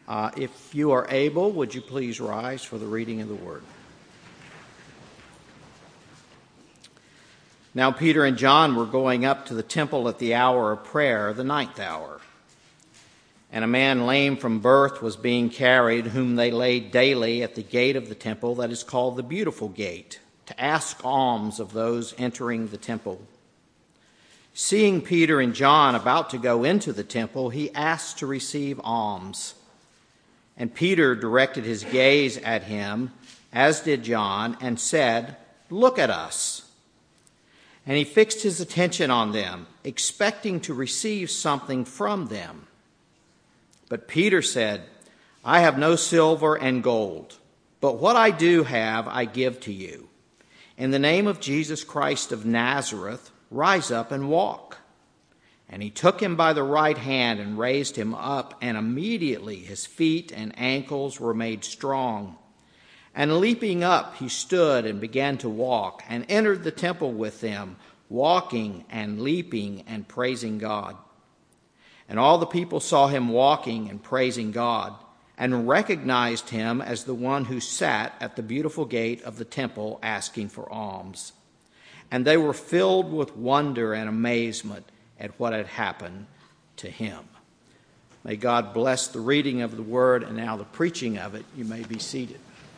If you are able, would you please rise for the reading of the word? Now Peter and John were going up to the temple at the hour of prayer, the 9th hour. And a man lame from birth was being carried, whom they laid daily at the gate of the temple that is called the Beautiful Gate, to ask alms of those entering the temple. Seeing Peter and John about to go into the temple, he asked to receive alms. And Peter directed his gaze at him, as did John, and said, "Look at us." And he fixed his attention on them, expecting to receive something from them. But Peter said, "I have no silver and gold, but what I do have I give to you. In the name of Jesus Christ of Nazareth, rise up and walk." And he took him by the right hand and raised him up, and immediately his feet and ankles were made strong. And leaping up, he stood and began to walk, and entered the temple with them, walking and leaping and praising God. And all the people saw him walking and praising God, and recognized him as the one who sat at the beautiful gate of the temple asking for alms. And they were filled with wonder and amazement at what had happened to him. May God bless the reading of the word and now the preaching of it. You may be seated.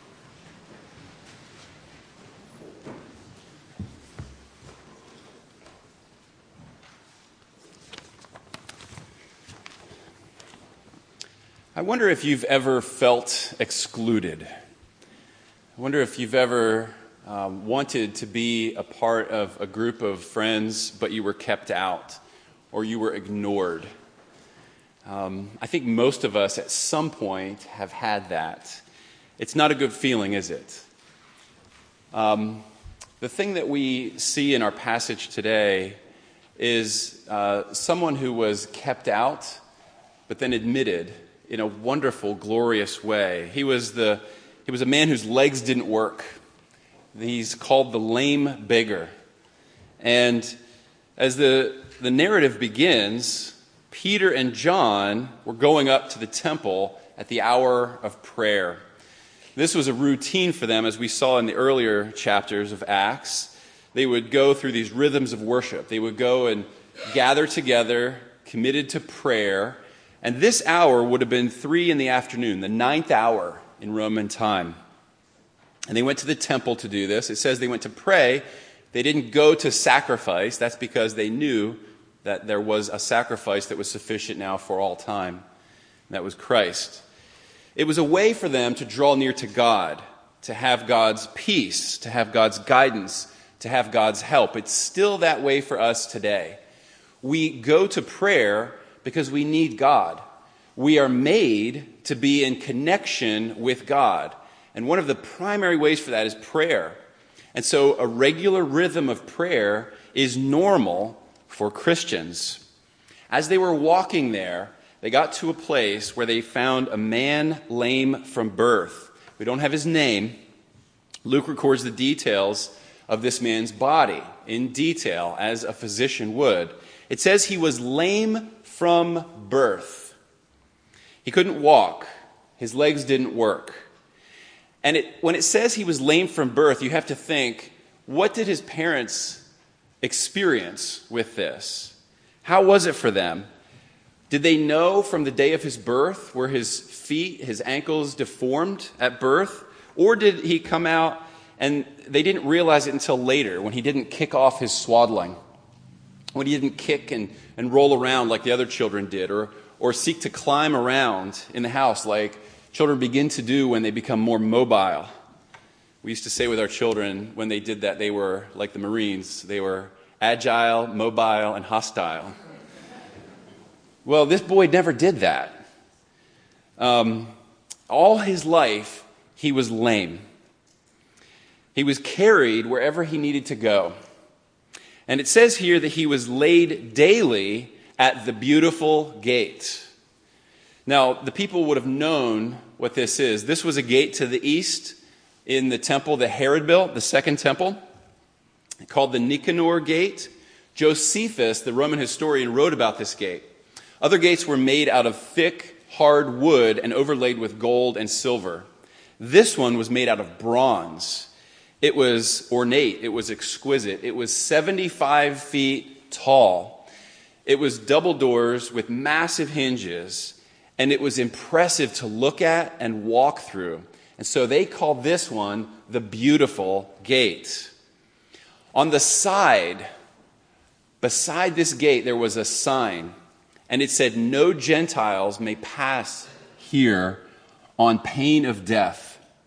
I wonder if you've ever felt excluded. I wonder if you've ever wanted to be a part of a group of friends, but you were kept out or you were ignored. I think most of us at some point have had that. It's not a good feeling, is it? The thing that we see in our passage today is someone who was kept out, but then admitted in a wonderful, glorious way. He was a man whose legs didn't work. He's called the lame beggar. And as the narrative begins, Peter and John were going up to the temple at the hour of prayer. This was a routine for them, as we saw in the earlier chapters of Acts. They would go through these rhythms of worship. They would go and gather together, committed to prayer. And this hour would have been 3 p.m, the 9th hour in Roman time. And they went to the temple to do this. It says they went to pray. They didn't go to sacrifice. That's because they knew that there was a sacrifice that was sufficient now for all time. And that was Christ. It was a way for them to draw near to God, to have God's peace, to have God's guidance, to have God's help. It's still that way for us today. We go to prayer because we need God. We are made to be in connection with God. And one of the primary ways for that is prayer. And so a regular rhythm of prayer is normal for Christians. As they were walking there, they got to a place where they found a man lame from birth. We don't have his name. Luke records the details of this man's body in detail, as a physician would. It says he was lame from birth. He couldn't walk. His legs didn't work. And when it says he was lame from birth, you have to think, what did his parents experience with this? How was it for them? Did they know from the day of his birth, were his feet, his ankles deformed at birth? Or did he come out and they didn't realize it until later, when he didn't kick off his swaddling, when he didn't kick and roll around like the other children did, or seek to climb around in the house like children begin to do when they become more mobile. We used to say with our children, when they did that, they were like the Marines. They were agile, mobile, and hostile. Well, this boy never did that. All his life, he was lame. He was carried wherever he needed to go. And it says here that he was laid daily at the beautiful gate. Now, the people would have known what this is. This was a gate to the east in the temple that Herod built, the second temple, called the Nicanor Gate. Josephus, the Roman historian, wrote about this gate. Other gates were made out of thick, hard wood and overlaid with gold and silver. This one was made out of bronze. It was ornate. It was exquisite. It was 75 feet tall. It was double doors with massive hinges, and it was impressive to look at and walk through. And so they called this one the Beautiful Gate. On the side, beside this gate, there was a sign, and it said, "No Gentiles may pass here on pain of death."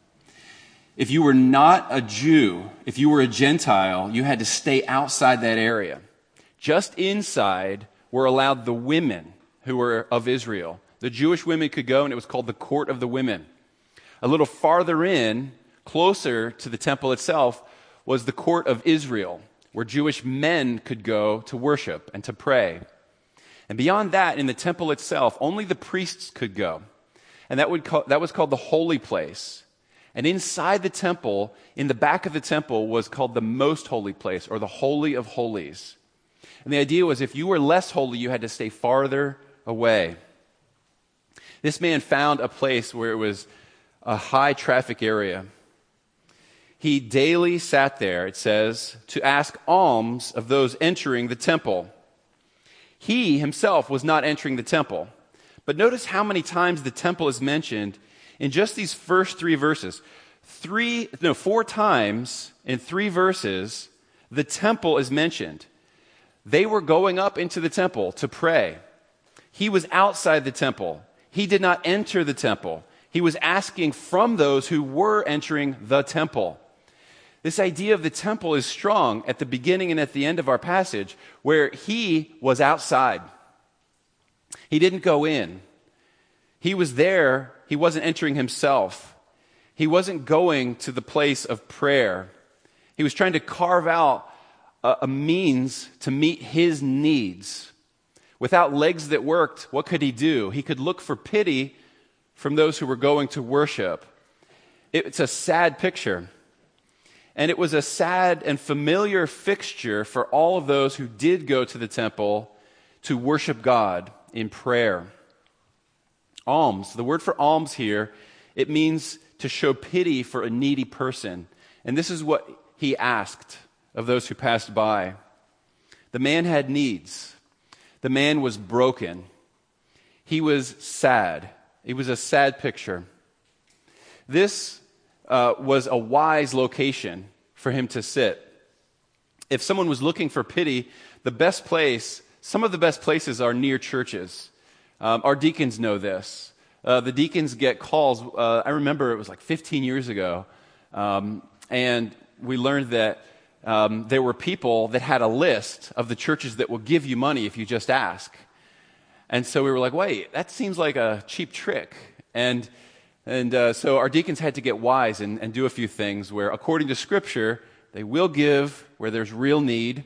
If you were not a Jew, if you were a Gentile, you had to stay outside that area. Just inside were allowed the women who were of Israel. The Jewish women could go, and it was called the Court of the Women. A little farther in, closer to the temple itself, was the Court of Israel, where Jewish men could go to worship and to pray. And beyond that, in the temple itself, only the priests could go. And that was called the Holy Place. And inside the temple, in the back of the temple, was called the Most Holy Place, or the Holy of Holies. And the idea was if you were less holy, you had to stay farther away. This man found a place where it was a high traffic area. He daily sat there, it says, to ask alms of those entering the temple. He himself was not entering the temple. But notice how many times the temple is mentioned in just these first 3 verses. 4 times in 3 verses, the temple is mentioned. They were going up into the temple to pray. He was outside the temple. He did not enter the temple. He was asking from those who were entering the temple. This idea of the temple is strong at the beginning and at the end of our passage, where he was outside. He didn't go in. He was there. He wasn't entering himself. He wasn't going to the place of prayer. He was trying to carve out a means to meet his needs. Without legs that worked, what could he do? He could look for pity from those who were going to worship. It's a sad picture. And it was a sad and familiar fixture for all of those who did go to the temple to worship God in prayer. Alms, the word for alms here, it means to show pity for a needy person. And this is what he asked of those who passed by. The man had needs. The man was broken. He was sad. It was a sad picture. This was a wise location for him to sit. If someone was looking for pity, some of the best places are near churches. Our deacons know this. The deacons get calls. I remember it was like 15 years ago, and we learned that there were people that had a list of the churches that will give you money if you just ask. And so we were like, wait, that seems like a cheap trick. And so our deacons had to get wise and do a few things where, according to Scripture, they will give where there's real need,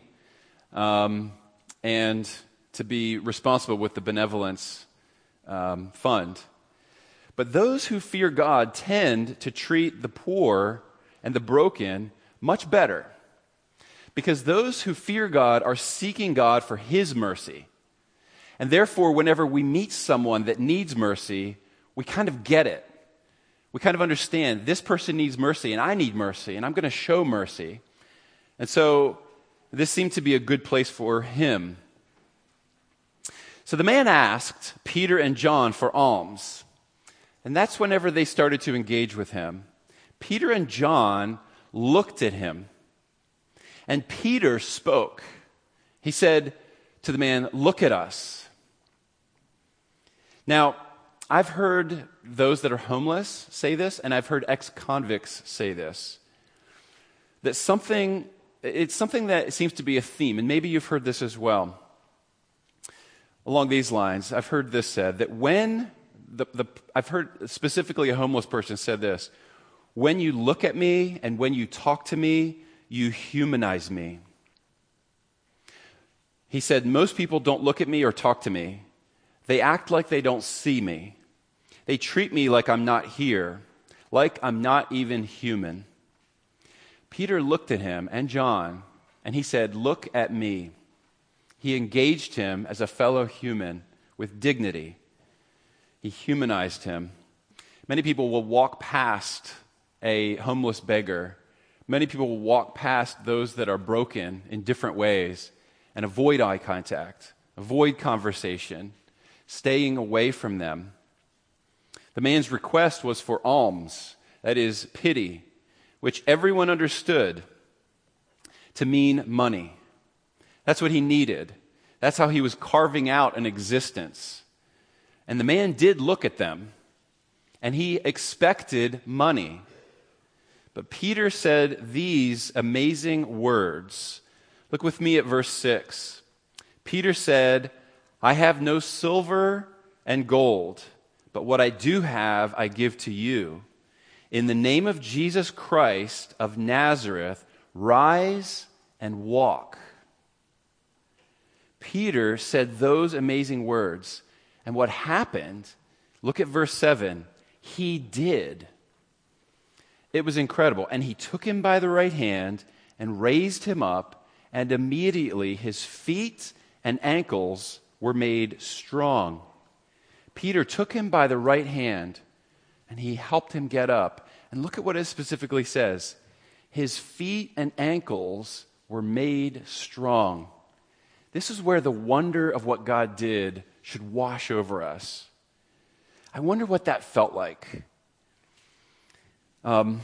and to be responsible with the benevolence fund. But those who fear God tend to treat the poor and the broken much better, because those who fear God are seeking God for His mercy. And therefore, whenever we meet someone that needs mercy, we kind of get it. We kind of understand this person needs mercy and I need mercy, and I'm going to show mercy. And so this seemed to be a good place for him. So the man asked Peter and John for alms. And that's whenever they started to engage with him. Peter and John looked at him. And Peter spoke. He said to the man, "Look at us." Now, I've heard those that are homeless say this, and I've heard ex-convicts say this. It's something that seems to be a theme, and maybe you've heard this as well. Along these lines, I've heard this said, that when I've heard specifically a homeless person said this: when you look at me and when you talk to me, you humanize me. He said, most people don't look at me or talk to me. They act like they don't see me. They treat me like I'm not here, like I'm not even human. Peter looked at him and John, and he said, "Look at me." He engaged him as a fellow human with dignity. He humanized him. Many people will walk past a homeless beggar. Many people will walk past those that are broken in different ways and avoid eye contact, avoid conversation, staying away from them. The man's request was for alms, that is, pity, which everyone understood to mean money. That's what he needed. That's how he was carving out an existence. And the man did look at them, and he expected money. But Peter said these amazing words. Look with me at verse 6. Peter said, "I have no silver and gold, but what I do have I give to you. In the name of Jesus Christ of Nazareth, rise and walk." Peter said those amazing words. And what happened, look at verse 7, he did. It was incredible. And he took him by the right hand and raised him up, and immediately his feet and ankles were made strong. Peter took him by the right hand, and he helped him get up. And look at what it specifically says. His feet and ankles were made strong. This is where the wonder of what God did should wash over us. I wonder what that felt like. I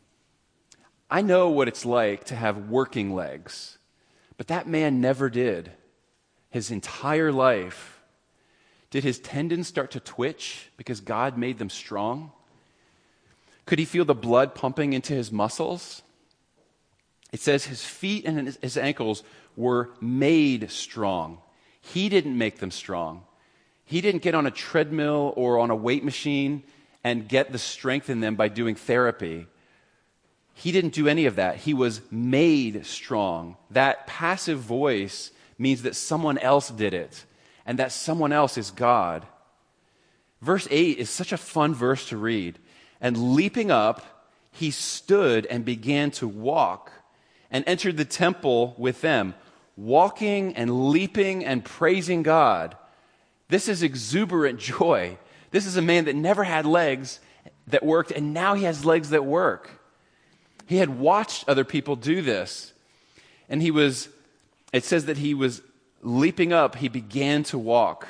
know what it's like to have working legs, but that man never did. His entire life. Did his tendons start to twitch because God made them strong? Could he feel the blood pumping into his muscles? It says his feet and his ankles were made strong. He didn't make them strong. He didn't get on a treadmill or on a weight machine and get the strength in them by doing therapy. He didn't do any of that. He was made strong. That passive voice means that someone else did it, and that someone else is God. Verse 8 is such a fun verse to read. And leaping up, he stood and began to walk and entered the temple with them, walking and leaping and praising God. This is exuberant joy. This is a man that never had legs that worked, and now he has legs that work. He had watched other people do this. And it says that he was leaping up, he began to walk.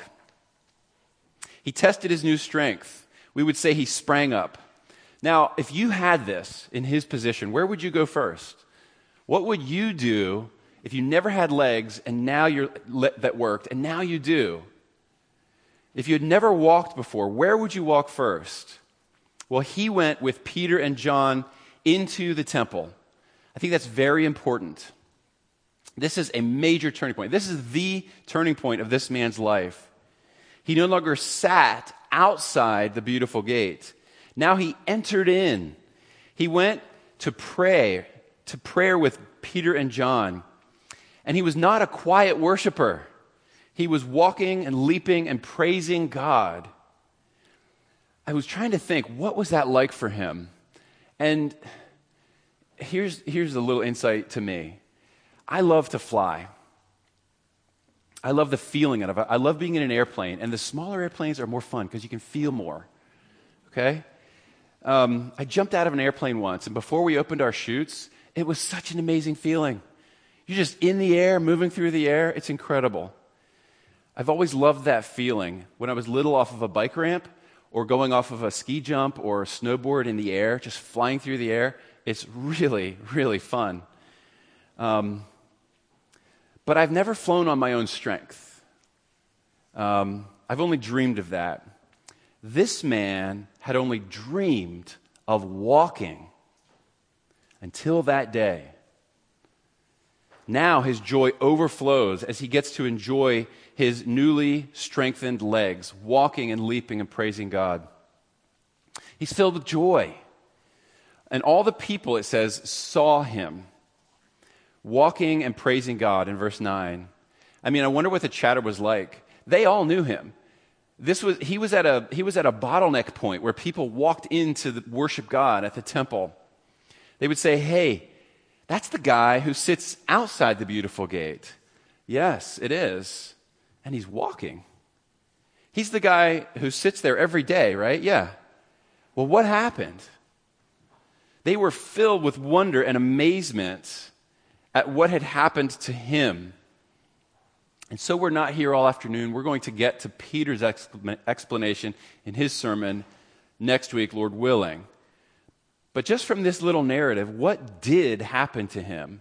He tested his new strength. We would say he sprang up. Now, if you had this in his position, where would you go first? What would you do if you never had legs and now that worked, and now you do? If you had never walked before, where would you walk first? Well, he went with Peter and John into the temple. I think that's very important. This is a major turning point. This is the turning point of this man's life. He no longer sat outside the beautiful gate. Now he entered in. He went to prayer with Peter and John. And he was not a quiet worshiper. He was walking and leaping and praising God. I was trying to think, what was that like for him? And here's a little insight to me. I love to fly. I love the feeling of it. I love being in an airplane. And the smaller airplanes are more fun because you can feel more. Okay? I jumped out of an airplane once, and before we opened our chutes, it was such an amazing feeling. You're just in the air, moving through the air. It's incredible. I've always loved that feeling. When I was little, off of a bike ramp or going off of a ski jump or a snowboard in the air, just flying through the air, it's really, really fun. But I've never flown on my own strength. I've only dreamed of that. This man had only dreamed of walking until that day. Now his joy overflows as he gets to enjoy his newly strengthened legs, walking and leaping and praising God. He's filled with joy. And all the people, it says, saw him walking and praising God in verse 9. I mean, I wonder what the chatter was like. They all knew him. He was at a bottleneck point where people walked in to worship God at the temple. They would say, "Hey, that's the guy who sits outside the beautiful gate." Yes, it is. And he's walking. He's the guy who sits there every day, right? Yeah. Well, what happened? They were filled with wonder and amazement at what had happened to him. And so we're not here all afternoon. We're going to get to Peter's explanation in his sermon next week, Lord willing. But just from this little narrative, what did happen to him?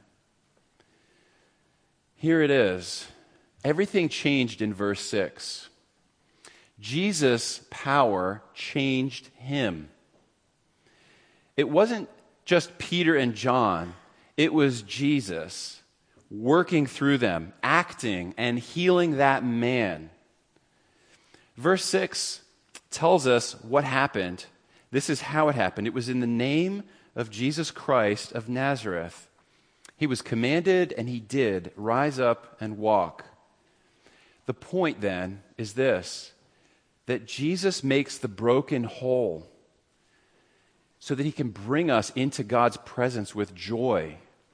Here it is. Everything changed in verse 6. Jesus' power changed him. It wasn't just Peter and John. It was Jesus working through them, acting and healing that man. Verse 6 tells us what happened. This is how it happened. It was in the name of Jesus Christ of Nazareth. He was commanded, and he did, rise up and walk. The point then is this, that Jesus makes the broken whole so that he can bring us into God's presence with joy.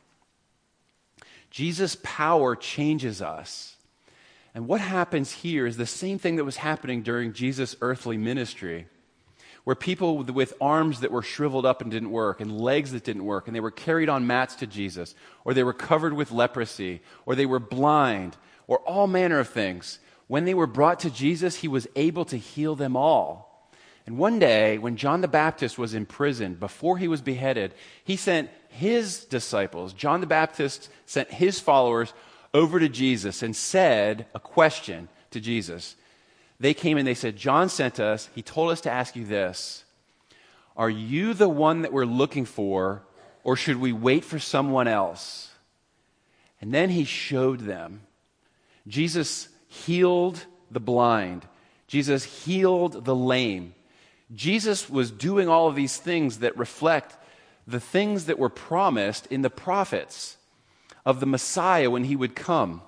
Jesus' power changes us. And what happens here is the same thing that was happening during Jesus' earthly ministry, where people with arms that were shriveled up and didn't work, and legs that didn't work, and they were carried on mats to Jesus, or they were covered with leprosy, or they were blind, or all manner of things. When they were brought to Jesus, he was able to heal them all. And one day, when John the Baptist was in prison, before he was beheaded, he sent his disciples, John the Baptist sent his followers over to Jesus and said a question to Jesus. They came and they said, John sent us. He told us to ask you this. Are you the one that we're looking for, or should we wait for someone else? And then he showed them. Jesus healed the blind. Jesus healed the lame. Jesus was doing all of these things that reflect the things that were promised in the prophets of the Messiah when he would come.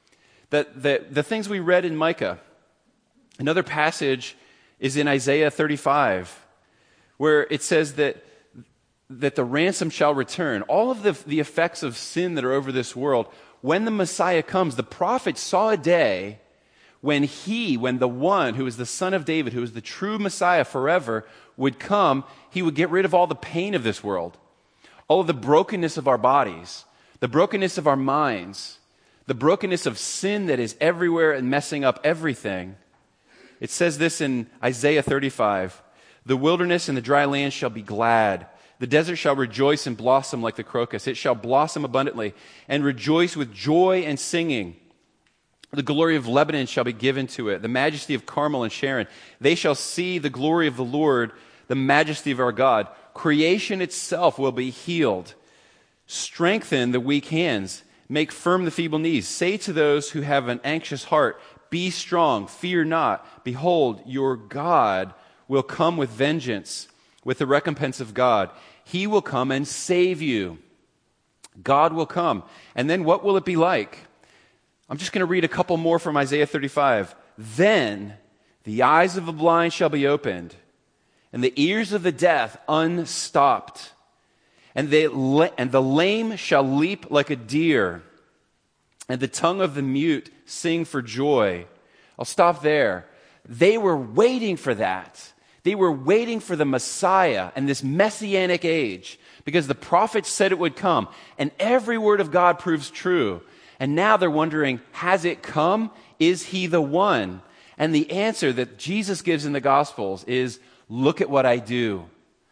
The things we read in Micah. Another passage is in Isaiah 35, where it says that the ransom shall return. All of the effects of sin that are over this world, when the Messiah comes, the prophet saw a day when the one who is the Son of David, who is the true Messiah forever, would come, he would get rid of all the pain of this world, all of the brokenness of our bodies, the brokenness of our minds, the brokenness of sin that is everywhere and messing up everything. It says this in Isaiah 35, the wilderness and the dry land shall be glad. The desert shall rejoice and blossom like the crocus. It shall blossom abundantly and rejoice with joy and singing. The glory of Lebanon shall be given to it, the majesty of Carmel and Sharon. They shall see the glory of the Lord, the majesty of our God. Creation itself will be healed. Strengthen the weak hands. Make firm the feeble knees. Say to those who have an anxious heart, be strong, fear not. Behold, your God will come with vengeance, with the recompense of God. He will come and save you. God will come. And then what will it be like? I'm just going to read a couple more from Isaiah 35. Then the eyes of the blind shall be opened, and the ears of the deaf unstopped. And the lame shall leap like a deer, and the tongue of the mute sing for joy. I'll stop there. They were waiting for that. They were waiting for the Messiah and this messianic age, because the prophets said it would come, and every word of God proves true. And now they're wondering, has it come? Is he the one? And the answer that Jesus gives in the Gospels is, look at what I do.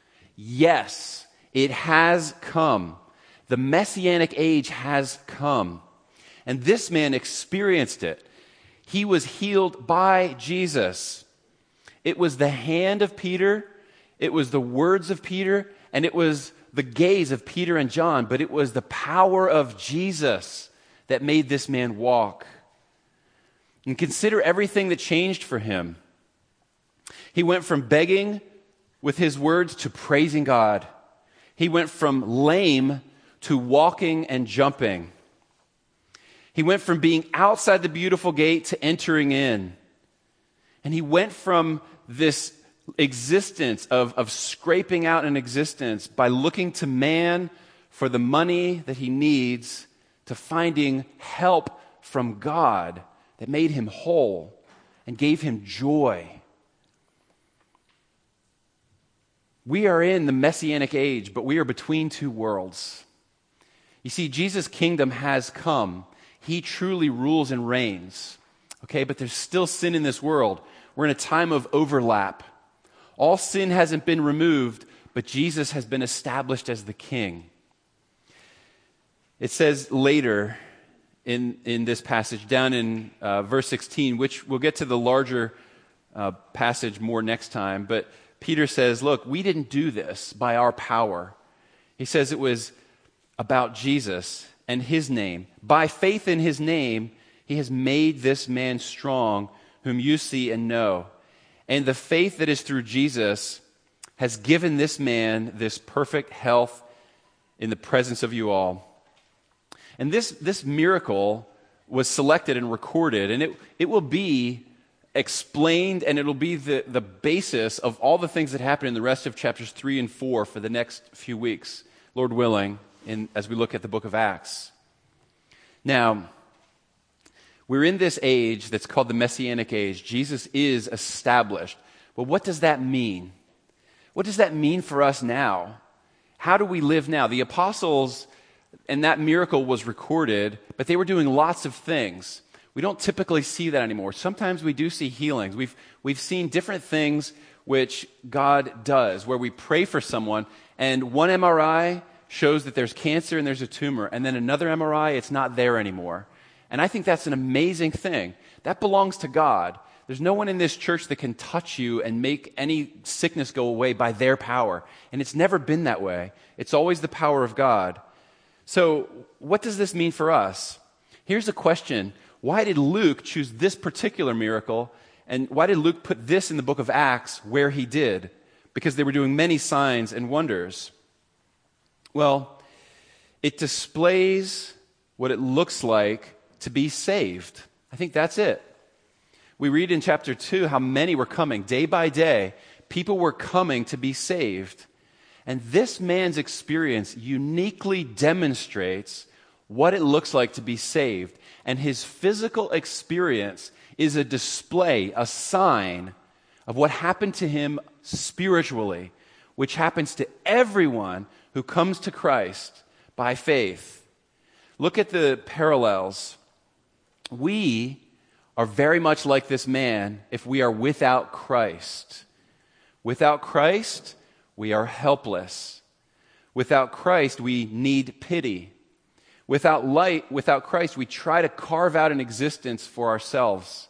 Yes, it has come. The Messianic age has come. And this man experienced it. He was healed by Jesus. It was the hand of Peter, it was the words of Peter, and it was the gaze of Peter and John, but it was the power of Jesus that made this man walk. And consider everything that changed for him. He went from begging with his words to praising God. He went from lame to walking and jumping. He went from being outside the beautiful gate to entering in. And he went from this existence of scraping out an existence by looking to man for the money that he needs, to finding help from God that made him whole. and gave him joy. We are in the Messianic age, but we are between two worlds. You see, Jesus' kingdom has come. He truly rules and reigns. Okay, but there's still sin in this world. We're in a time of overlap. All sin hasn't been removed, but Jesus has been established as the king. It says later in this passage, down in verse 16, which we'll get to the larger passage more next time, but Peter says, look, we didn't do this by our power. He says it was about Jesus and his name. By faith in his name, he has made this man strong, whom you see and know. And the faith that is through Jesus has given this man this perfect health in the presence of you all. And this miracle was selected and recorded, and it will be explained, and it'll be the basis of all the things that happen in the rest of chapters 3 and 4 for the next few weeks, Lord willing, as we look at the book of Acts. Now, we're in this age that's called the Messianic age. Jesus is established. Well, what does that mean? What does that mean for us now? How do we live now? The apostles, and that miracle was recorded, but they were doing lots of things. We don't typically see that anymore. Sometimes we do see healings. We've seen different things which God does, where we pray for someone, and one MRI shows that there's cancer and there's a tumor, and then another MRI, it's not there anymore. And I think that's an amazing thing. That belongs to God. There's no one in this church that can touch you and make any sickness go away by their power. And it's never been that way. It's always the power of God. So what does this mean for us? Here's a question. Why did Luke choose this particular miracle? And why did Luke put this in the book of Acts where he did? Because they were doing many signs and wonders. Well, it displays what it looks like to be saved. I think that's it. We read in chapter 2 how many were coming. Day by day, people were coming to be saved. And this man's experience uniquely demonstrates what it looks like to be saved. And his physical experience is a display, a sign of what happened to him spiritually, which happens to everyone who comes to Christ by faith. Look at the parallels. We are very much like this man if we are without Christ. Without Christ, we are helpless. Without Christ, we need pity. Without Christ, we try to carve out an existence for ourselves.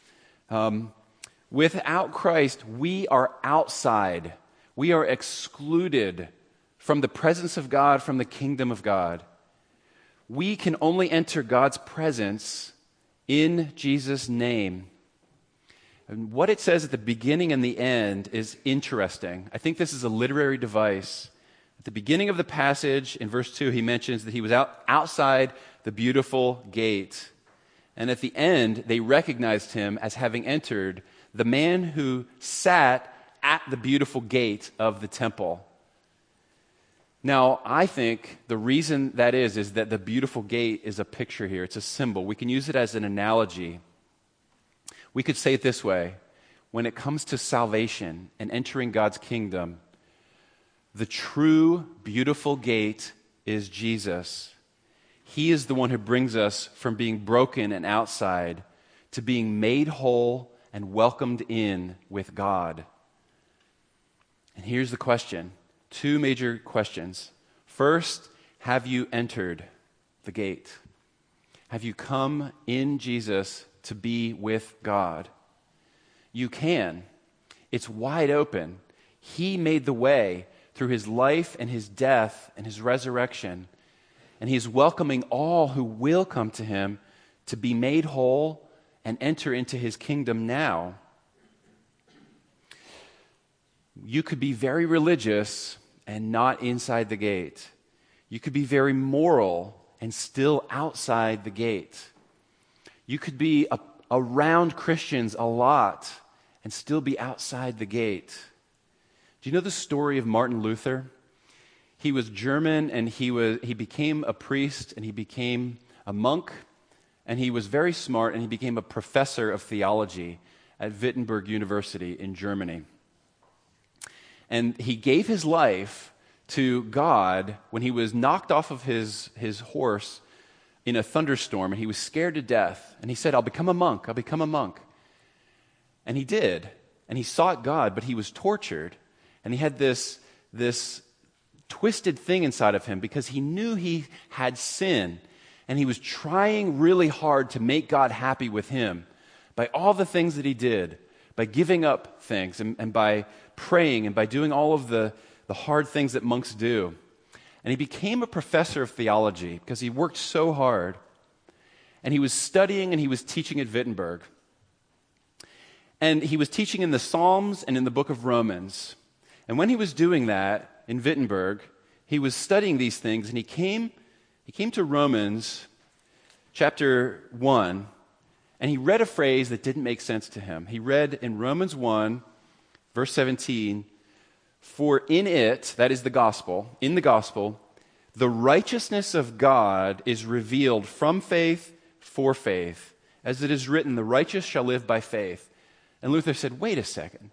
Without Christ, we are outside. We are excluded from the presence of God, from the kingdom of God. We can only enter God's presence in Jesus' name. And what it says at the beginning and the end is interesting. I think this is a literary device. At the beginning of the passage, in verse 2, he mentions that he was outside the beautiful gate. And at the end, they recognized him as having entered, the man who sat at the beautiful gate of the temple. Now, I think the reason that is that the beautiful gate is a picture here. It's a symbol. We can use it as an analogy. We could say it this way. When it comes to salvation and entering God's kingdom, the true, beautiful gate is Jesus. He is the one who brings us from being broken and outside to being made whole and welcomed in with God. And here's the question. Two major questions. First, have you entered the gate? Have you come in Jesus to be with God? You can. It's wide open. He made the way through his life and his death and his resurrection. And he's welcoming all who will come to him to be made whole and enter into his kingdom now. You could be very religious and not inside the gate. You could be very moral and still outside the gate. You could be around Christians a lot and still be outside the gate. Do you know the story of Martin Luther? He was German, and he became a priest, and he became a monk, and he was very smart, and he became a professor of theology. at Wittenberg University in Germany. And he gave his life to God when he was knocked off of his horse in a thunderstorm, and he was scared to death. And he said, I'll become a monk. I'll become a monk. And he did. And he sought God, but he was tortured. And he had this twisted thing inside of him because he knew he had sin. And he was trying really hard to make God happy with him by all the things that he did, by giving up things and by praying and by doing all of the hard things that monks do. And he became a professor of theology because he worked so hard. And he was studying and he was teaching at Wittenberg. And he was teaching in the Psalms and in the book of Romans. And when he was doing that in Wittenberg, he was studying these things, and he came to Romans chapter 1, and he read a phrase that didn't make sense to him. He read in Romans 1, verse 17, for in it, that is the gospel, in the gospel, the righteousness of God is revealed from faith for faith. As it is written, the righteous shall live by faith. And Luther said, wait a second.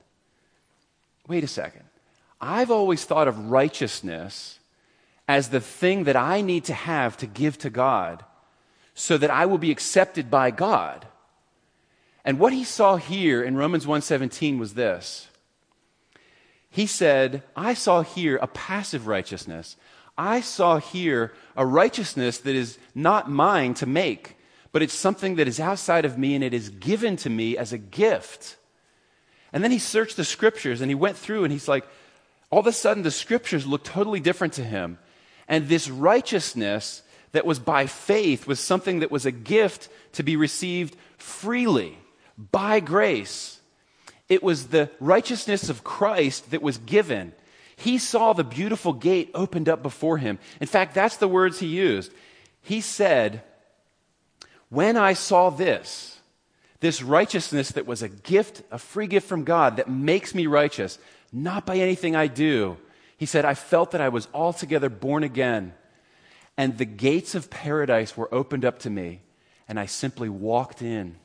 I've always thought of righteousness as the thing that I need to have to give to God so that I will be accepted by God. And what he saw here in Romans 1:17 was this. He said, I saw here a passive righteousness. I saw here a righteousness that is not mine to make, but it's something that is outside of me and it is given to me as a gift. And then he searched the scriptures and he went through and he's like, all of a sudden the scriptures looked totally different to him. And this righteousness that was by faith was something that was a gift to be received freely by grace. It was the righteousness of Christ that was given. He saw the beautiful gate opened up before him. In fact, that's the words he used. He said, when I saw this righteousness that was a gift, a free gift from God that makes me righteous, not by anything I do, he said, I felt that I was altogether born again, and the gates of paradise were opened up to me, and I simply walked in.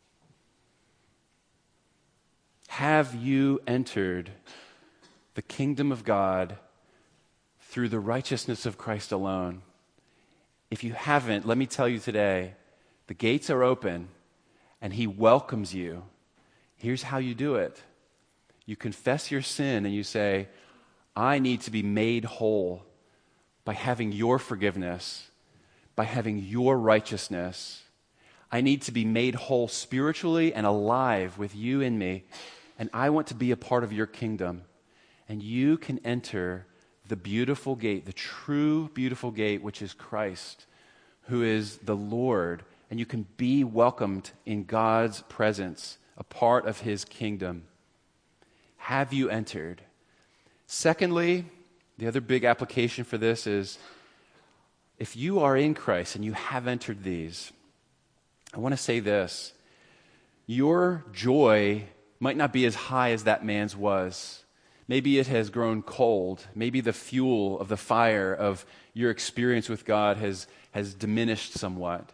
Have you entered the kingdom of God through the righteousness of Christ alone? If you haven't, let me tell you today, the gates are open and he welcomes you. Here's how you do it. You confess your sin and you say, I need to be made whole by having your forgiveness, by having your righteousness. I need to be made whole spiritually and alive with you in me, and I want to be a part of your kingdom. And you can enter the beautiful gate, the true beautiful gate, which is Christ, who is the Lord, and you can be welcomed in God's presence, a part of his kingdom. Have you entered? Secondly, the other big application for this is, if you are in Christ and you have entered these, I want to say this. Your joy might not be as high as that man's was. Maybe it has grown cold. Maybe the fuel of the fire of your experience with God has diminished somewhat.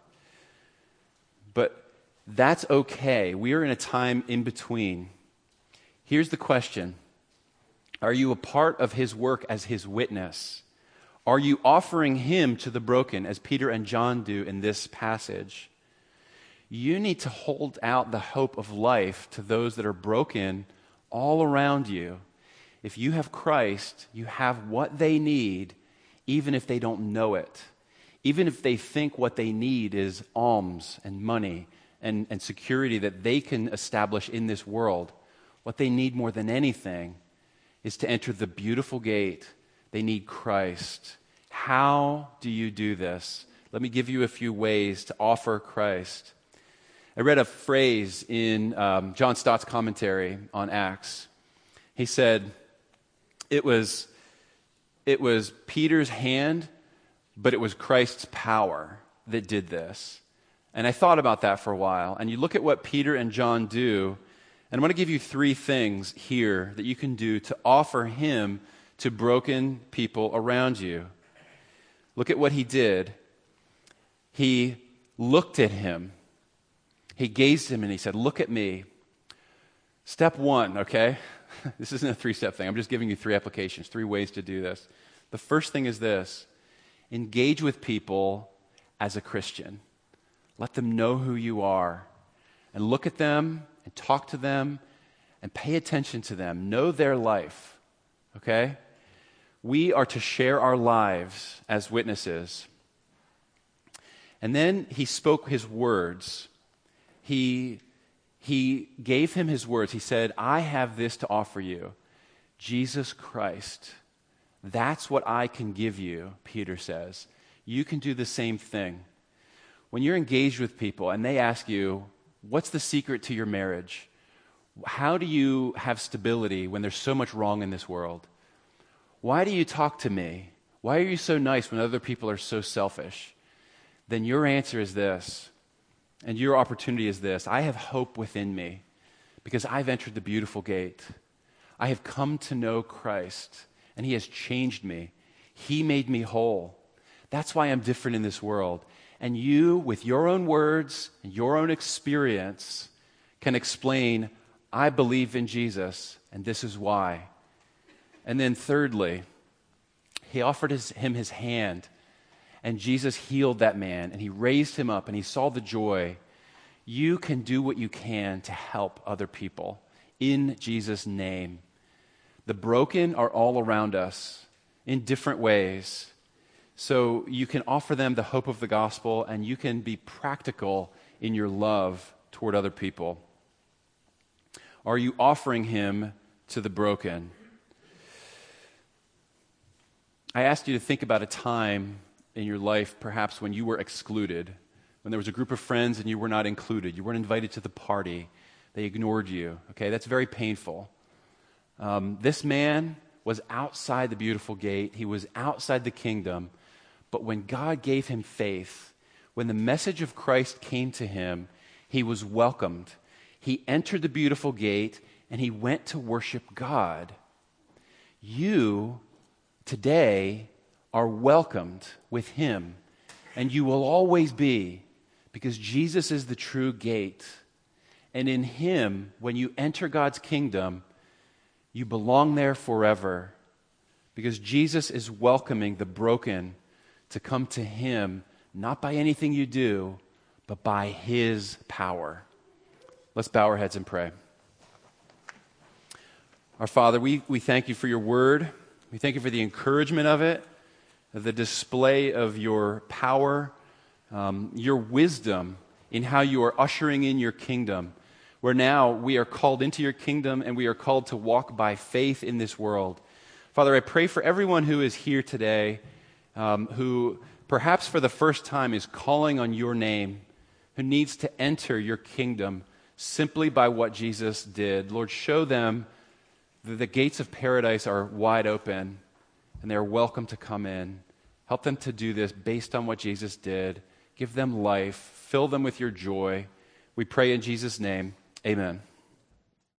But that's okay. We are in a time in between. Here's the question. Are you a part of his work as his witness? Are you offering him to the broken, as Peter and John do in this passage? You need to hold out the hope of life to those that are broken all around you. If you have Christ, you have what they need, even if they don't know it. Even if they think what they need is alms and money and security that they can establish in this world. What they need more than anything is to enter the beautiful gate. They need Christ. How do you do this? Let me give you a few ways to offer Christ. I read a phrase in John Stott's commentary on Acts. He said, it was Peter's hand, but it was Christ's power that did this. And I thought about that for a while. And you look at what Peter and John do, and I'm going to give you 3 things here that you can do to offer him to broken people around you. Look at what he did. He looked at him. He gazed at him and he said, look at me. Step one, okay? This isn't a three-step thing. I'm just giving you three applications, three ways to do this. The first thing is this: engage with people as a Christian. Let them know who you are, and look at them and talk to them and pay attention to them. Know their life, okay? We are to share our lives as witnesses. And then he spoke his words. He gave him his words. He said, I have this to offer you, Jesus Christ. That's what I can give you, Peter says. You can do the same thing. When you're engaged with people and they ask you, what's the secret to your marriage? How do you have stability when there's so much wrong in this world? Why do you talk to me? Why are you so nice when other people are so selfish? Then your answer is this, and your opportunity is this: I have hope within me because I've entered the beautiful gate. I have come to know Christ, and he has changed me. He made me whole. That's why I'm different in this world. And you, with your own words and your own experience, can explain, I believe in Jesus, and this is why. And then thirdly, he offered him his hand, and Jesus healed that man, and he raised him up, and he saw the joy. You can do what you can to help other people in Jesus' name. The broken are all around us in different ways. So you can offer them the hope of the gospel, and you can be practical in your love toward other people. Are you offering him to the broken? I asked you to think about a time in your life, perhaps when you were excluded, when there was a group of friends and you were not included. You weren't invited to the party. They ignored you. Okay, that's very painful. This man was outside the beautiful gate. He was outside the kingdom. But when God gave him faith, when the message of Christ came to him, he was welcomed. He entered the beautiful gate and he went to worship God. You today are welcomed with him, and you will always be, because Jesus is the true gate. And in him, when you enter God's kingdom, you belong there forever, because Jesus is welcoming the broken to come to him, not by anything you do, but by his power. Let's bow our heads and pray. Our Father, we thank you for your word. We thank you for the encouragement of it, the display of your power, your wisdom in how you are ushering in your kingdom, where now we are called into your kingdom and we are called to walk by faith in this world. Father, I pray for everyone who is here today, who perhaps for the first time is calling on your name, who needs to enter your kingdom simply by what Jesus did. Lord, show them the gates of paradise are wide open, and they're welcome to come in. Help them to do this based on what Jesus did. Give them life. Fill them with your joy. We pray in Jesus' name. Amen.